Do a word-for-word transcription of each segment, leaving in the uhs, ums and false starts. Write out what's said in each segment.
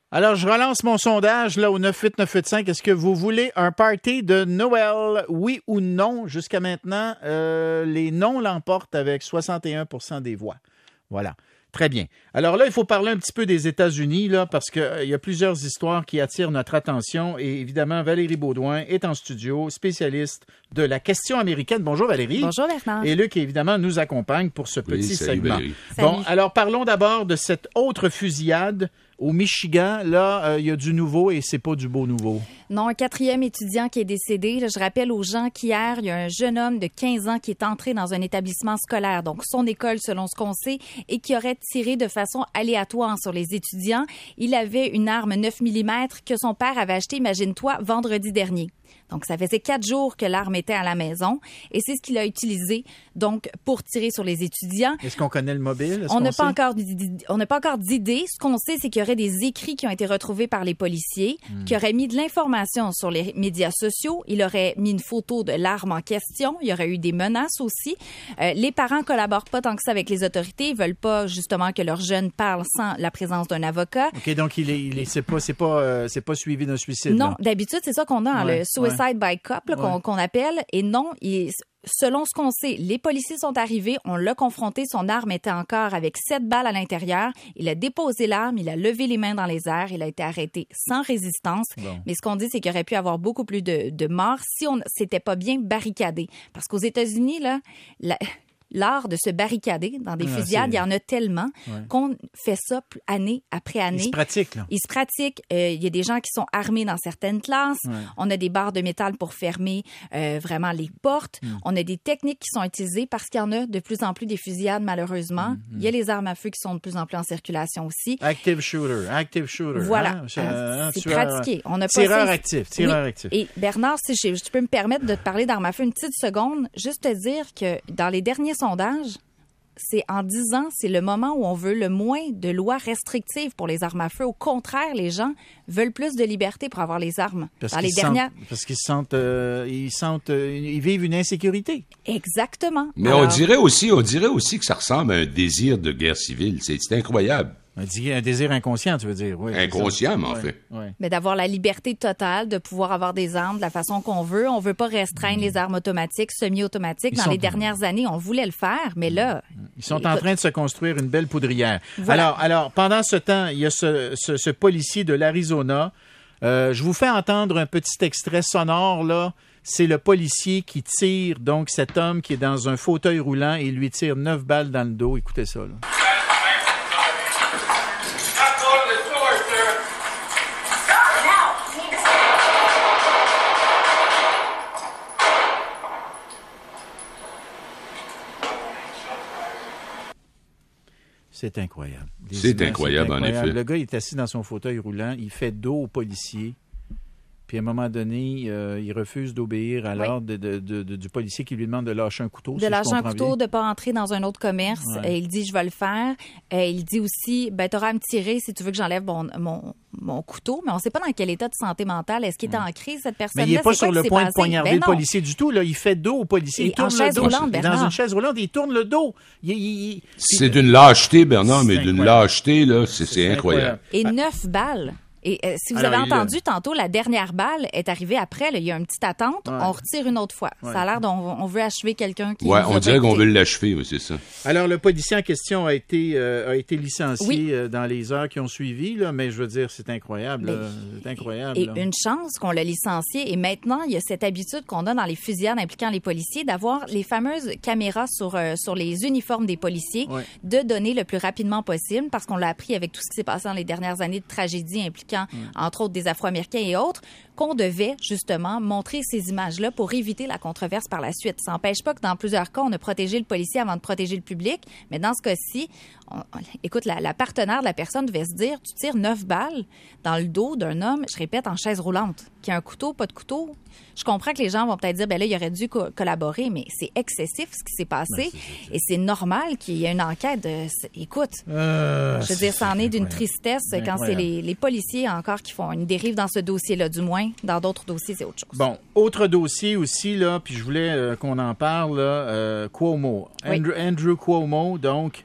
Alors, je relance mon sondage là au neuf huit neuf huit cinq. Est-ce que vous voulez un party de Noël, oui ou non? Jusqu'à maintenant, euh, les non l'emportent avec soixante et un pour cent des voix. Voilà. Très bien. Alors là, il faut parler un petit peu des États-Unis, là, parce qu'il euh, y a plusieurs histoires qui attirent notre attention. Et évidemment, Valérie Baudouin est en studio, spécialiste de la question américaine. Bonjour Valérie. Bonjour Bernard. Et Luc, évidemment, nous accompagne pour ce Oui, petit salut, segment. Valérie. Bon, Salut. alors parlons d'abord de cette autre fusillade au Michigan. Là, il euh, y a du nouveau et c'est pas du beau nouveau. Non, un quatrième étudiant qui est décédé. Là, je rappelle aux gens qu'hier, il y a un jeune homme de quinze ans qui est entré dans un établissement scolaire, donc son école selon ce qu'on sait, et qui aurait tiré de façon aléatoire sur les étudiants. Il avait une arme neuf millimètres que son père avait achetée, imagine-toi, vendredi dernier. Donc, ça faisait quatre jours que l'arme était à la maison et c'est ce qu'il a utilisé donc pour tirer sur les étudiants. Est-ce qu'on connaît le mobile? Est-ce On n'a qu'on pas sait? encore d'id- on n'a pas encore d'idée. Ce qu'on sait, c'est qu'il y aurait des écrits qui ont été retrouvés par les policiers, Hmm. qui auraient mis de l'information sur les médias sociaux. Il aurait mis une photo de l'arme en question. Il y aurait eu des menaces aussi. Euh, les parents collaborent pas tant que ça avec les autorités. Ils veulent pas justement que leurs jeunes parlent sans la présence d'un avocat. OK, donc il est, il est, c'est pas, c'est pas, euh, c'est pas suivi d'un suicide. Non, là. d'habitude, c'est ça qu'on a, hein, Ouais, le suicide by cop, là, qu'on, Ouais. qu'on appelle. Et non, il, selon ce qu'on sait, les policiers sont arrivés, on l'a confronté, son arme était encore avec sept balles à l'intérieur. Il a déposé l'arme, il a levé les mains dans les airs, il a été arrêté sans résistance. Bon. Mais ce qu'on dit, c'est qu'il aurait pu avoir beaucoup plus de, de morts si on s'était pas bien barricadé. Parce qu'aux États-Unis, là, la- l'art de se barricader dans des Ah, fusillades, c'est- il y en a tellement Ouais. qu'on fait ça p- année après année. Il se pratique, là. Il se pratique. Euh, il y a des gens qui sont armés dans certaines classes. Ouais. On a des barres de métal pour fermer euh, vraiment les portes. Mm. On a des techniques qui sont utilisées parce qu'il y en a de plus en plus des fusillades, malheureusement. Mm, Il y a les armes à feu qui sont de plus en plus en circulation aussi. Active shooter, active shooter. Voilà. Hein? Euh, Hein, c'est tueur- pratiqué. On a pas Tireur essayé- actif, tireur Oui. actif. Et Bernard, si je, je peux me permettre de te parler d'armes à feu une petite seconde, juste te dire que dans les derniers sondages, c'est en dix ans, c'est le moment où on veut le moins de lois restrictives pour les armes à feu. Au contraire, les gens veulent plus de liberté pour avoir les armes. Parce Dans qu'ils les se dernières... sentent, parce qu'ils se sentent, euh, ils sentent, euh, ils vivent une insécurité. Exactement. Mais Alors, on dirait aussi, on dirait aussi que ça ressemble à un désir de guerre civile. C'est, c'est incroyable. Un, di- un désir inconscient, tu veux dire. Oui, c'est Inconscient, ça. mais en Ouais, fait. ouais. Mais d'avoir la liberté totale de pouvoir avoir des armes de la façon qu'on veut. On veut pas restreindre les armes automatiques, semi-automatiques. Ils Dans sont- les dernières années, on voulait le faire, mais là... Ils sont en écoute, train de se construire une belle poudrière. Voilà. Alors, alors, pendant ce temps, il y a ce, ce, ce policier de l'Arizona. Euh, je vous fais entendre un petit extrait sonore, là. C'est le policier qui tire, donc, cet homme qui est dans un fauteuil roulant et il lui tire neuf balles dans le dos. Écoutez ça, là. C'est incroyable. Des C'est images, incroyable, en effet. Le gars, il est assis dans son fauteuil roulant, il fait dos au policier. Puis à un moment donné, euh, il refuse d'obéir à Oui. l'ordre de, de- de- de- du policier qui lui demande de lâcher un couteau. de si je lâcher un comprends couteau, bien. de pas entrer dans un autre commerce. Ouais. Euh, il dit, je vais le faire. Euh, il dit aussi, ben, t'auras à me tirer si tu veux que j'enlève mon, mon, mon couteau. Mais on sait pas dans quel état de santé mentale. Est-ce qu'il est en crise, cette personne-là? Mais il n'est pas C'est quoi sur qui le s'est point de passé? poignarder Ben le non. policier du tout. Là. Il fait dos au policier. Et il tourne en le chaise dos. roulante, Il est dans Bernard. une chaise roulante, il tourne le dos. Il, il- il- C'est d'une lâcheté, Bernard, mais C'est d'une incroyable. lâcheté, là, c'est, c'est incroyable. Et neuf balles. Et euh, si vous Alors, avez il entendu tantôt, la dernière balle est arrivée après. Là, il y a une petite attente. Ouais. On retire une autre fois. Ouais. Ça a l'air qu'on on veut achever quelqu'un qui Ouais, nous on a dirait pas qu'on écouté. veut l'achever, oui, c'est ça. Alors, le policier en question a été, euh, a été licencié Oui. euh, dans les heures qui ont suivi, là, mais je veux dire, c'est incroyable. Mais- là. C'est incroyable. Et là. une chance qu'on l'a licencié. Et maintenant, il y a cette habitude qu'on a dans les fusillades impliquant les policiers d'avoir les fameuses caméras sur, euh, sur les uniformes des policiers, Ouais. de donner le plus rapidement possible, parce qu'on l'a appris avec tout ce qui s'est passé dans les dernières années de tragédies impliquant, entre autres, des Afro-Américains et autres, qu'on devait justement montrer ces images-là pour éviter la controverse par la suite. Ça n'empêche pas que dans plusieurs cas, on a protégé le policier avant de protéger le public, mais dans ce cas-ci, on- on- écoute, la, la partenaire de la personne devait se dire, tu tires neuf balles dans le dos d'un homme, je répète, en chaise roulante, qui a un couteau, pas de couteau. Je comprends que les gens vont peut-être dire, ben là, il aurait dû co- collaborer, mais c'est excessif ce qui s'est passé, et c'est normal qu'il y ait une enquête. De, c'est- écoute, Euh, je veux dire, ça en est d'une incroyable. tristesse C'est quand c'est incroyable. les, les policiers encore qui font une dérive dans ce dossier-là, du moins. Dans d'autres dossiers, c'est autre chose. Bon, autre dossier aussi, là, puis je voulais euh, qu'on en parle, là, euh, Cuomo. Oui. Andrew, Andrew Cuomo, donc,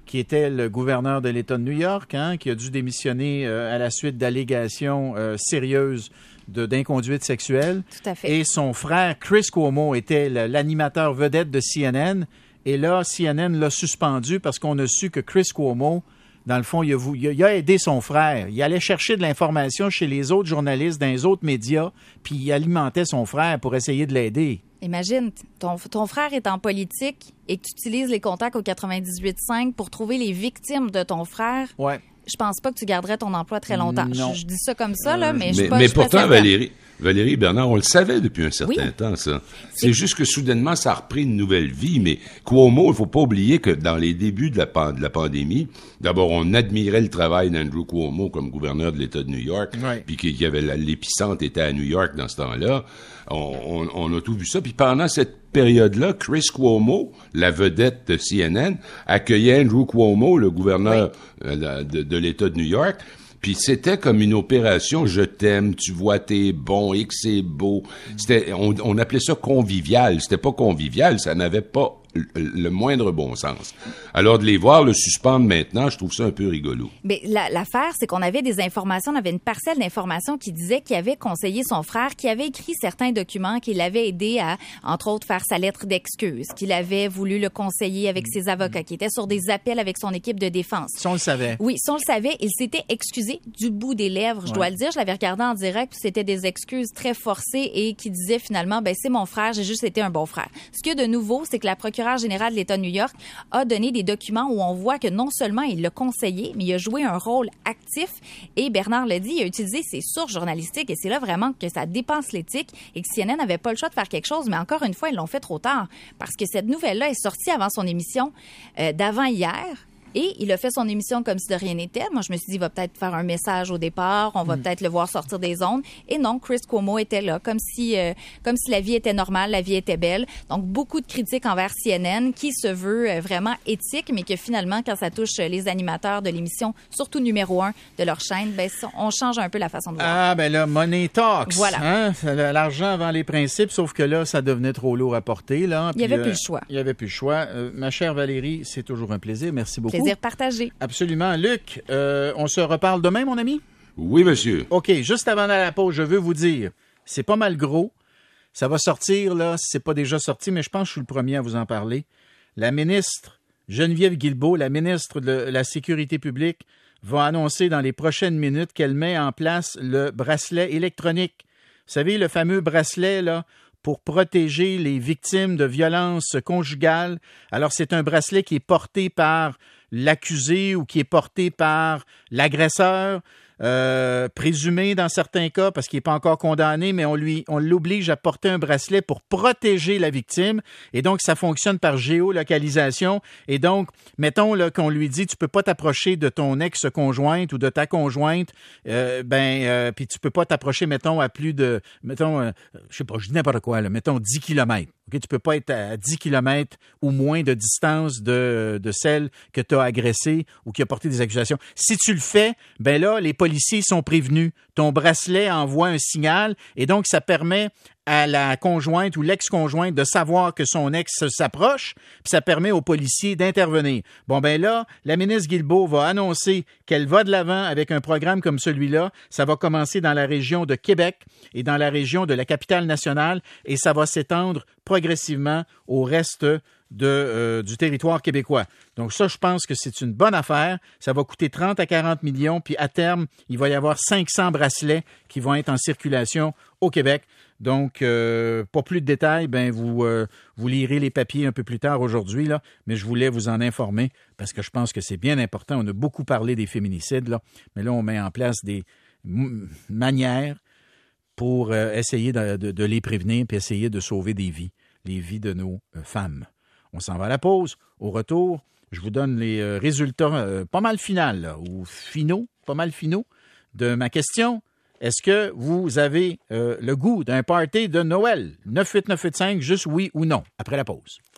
qui était le gouverneur de l'État de New York, hein, qui a dû démissionner euh, à la suite d'allégations euh, sérieuses de, d'inconduite sexuelle. Tout à fait. Et son frère Chris Cuomo était l'animateur vedette de C N N. Et là, C N N l'a suspendu parce qu'on a su que Chris Cuomo, dans le fond, il a, il a aidé son frère. Il allait chercher de l'information chez les autres journalistes, dans les autres médias, puis il alimentait son frère pour essayer de l'aider. Imagine, ton, ton frère est en politique et que tu utilises les contacts au quatre-vingt-dix-huit cinq pour trouver les victimes de ton frère. Ouais. Je pense pas que tu garderais ton emploi très longtemps. Non. Je, je dis ça comme ça, là, mais je Mais, suis pas mais je suis pas pourtant, certaine. Valérie, Valérie Bernard, on le savait depuis un certain Oui. temps, ça. C'est- C'est juste que soudainement, ça a repris une nouvelle vie. Mais Cuomo, il faut pas oublier que dans les débuts de la, pan- de la pandémie, d'abord, on admirait le travail d'Andrew Cuomo comme gouverneur de l'État de New York, Ouais. puis qu'il y avait la- l'épicentre était à New York dans ce temps-là. On, on, on a tout vu ça. Puis pendant cette période-là, Chris Cuomo, la vedette de C N N, accueillait Andrew Cuomo, le gouverneur euh, de, de l'État de New York. Puis c'était comme une opération « Je t'aime, tu vois, t'es bon et que c'est beau ». C'était, on, on appelait ça convivial. C'était pas convivial, ça n'avait pas le, le moindre bon sens. Alors de les voir le suspendre maintenant, je trouve ça un peu rigolo. Mais la- l'affaire, c'est qu'on avait des informations, on avait une parcelle d'informations qui disait qu'il avait conseillé son frère, qu'il avait écrit certains documents, qu'il l'avait aidé à, entre autres, faire sa lettre d'excuse, qu'il avait voulu le conseiller avec ses avocats, qu'il était sur des appels avec son équipe de défense. Si on le savait. Oui, si on le savait, il s'était excusé du bout des lèvres, je Ouais. dois le dire. Je l'avais regardé en direct, puis c'était des excuses très forcées et qui disaient finalement, ben c'est mon frère, j'ai juste été un bon frère. Ce qu'il y a de nouveau, c'est que la procureure générale de l'État de New York a donné des documents où on voit que non seulement il l'a conseillé, mais il a joué un rôle actif. Et Bernard l'a dit, il a utilisé ses sources journalistiques et c'est là vraiment que ça dépense l'éthique et que C N N n'avait pas le choix de faire quelque chose. Mais encore une fois, ils l'ont fait trop tard parce que cette nouvelle-là est sortie avant son émission euh, d'avant-hier. Et il a fait son émission comme si de rien n'était. Moi, je me suis dit, il va peut-être faire un message au départ, on va peut-être le voir sortir des ondes. Et non, Chris Cuomo était là, comme si, euh, comme si la vie était normale, la vie était belle. Donc, beaucoup de critiques envers C N N qui se veut euh, vraiment éthique, mais que finalement, quand ça touche euh, les animateurs de l'émission, surtout numéro un de leur chaîne, ben, ça, on change un peu la façon de voir. Ah, ben là, money talks. Voilà. Hein? L'argent avant les principes, sauf que là, ça devenait trop lourd à porter. Là. Il n'y Puis, avait plus euh, le choix. Il n'y avait plus le choix. Euh, ma chère Valérie, c'est toujours un plaisir. Merci beaucoup. Plaisir partagé. Absolument. Luc, euh, on se reparle demain, mon ami? Oui, monsieur. OK, juste avant d'aller à la pause, je veux vous dire, c'est pas mal gros. Ça va sortir, là, si c'est pas déjà sorti, mais je pense que je suis le premier à vous en parler. La ministre Geneviève Guilbeault, la ministre de la Sécurité publique, va annoncer dans les prochaines minutes qu'elle met en place le bracelet électronique. Vous savez, le fameux bracelet, là, pour protéger les victimes de violences conjugales. Alors, c'est un bracelet qui est porté par l'accusé ou qui est porté par l'agresseur, euh, présumé dans certains cas parce qu'il n'est pas encore condamné, mais on lui, on l'oblige à porter un bracelet pour protéger la victime. Et donc, ça fonctionne par géolocalisation. Et donc, mettons là, qu'on lui dit, tu peux pas t'approcher de ton ex-conjointe ou de ta conjointe, euh, ben, euh, puis tu peux pas t'approcher, mettons, à plus de, mettons, euh, je sais pas, je dis n'importe quoi, là, mettons dix kilomètres. Okay, tu peux pas être à dix kilomètres ou moins de distance de, de celle que tu as agressée ou qui a porté des accusations. Si tu le fais, ben là, les policiers sont prévenus. Ton bracelet envoie un signal et donc ça permet à la conjointe ou l'ex-conjointe de savoir que son ex s'approche, puis ça permet aux policiers d'intervenir. Bon, ben là, la ministre Guilbeault va annoncer qu'elle va de l'avant avec un programme comme celui-là. Ça va commencer dans la région de Québec et dans la région de la capitale nationale et ça va s'étendre progressivement au reste de, euh, du territoire québécois. Donc ça, je pense que c'est une bonne affaire. Ça va coûter trente à quarante millions, puis à terme, il va y avoir cinq cents bracelets qui vont être en circulation au Québec. Donc, euh, pas plus de détails, ben vous, euh, vous lirez les papiers un peu plus tard aujourd'hui, là, mais je voulais vous en informer parce que je pense que c'est bien important. On a beaucoup parlé des féminicides, là, mais là, on met en place des m- manières pour euh, essayer de, de, de les prévenir puis essayer de sauver des vies, les vies de nos euh, femmes. On s'en va à la pause. Au retour, je vous donne les euh, résultats euh, pas mal finaux, là, ou finaux, pas mal finaux, de ma question. Est-ce que vous avez euh, le goût d'un party de Noël? neuf huit neuf huit cinq, juste oui ou non, après la pause.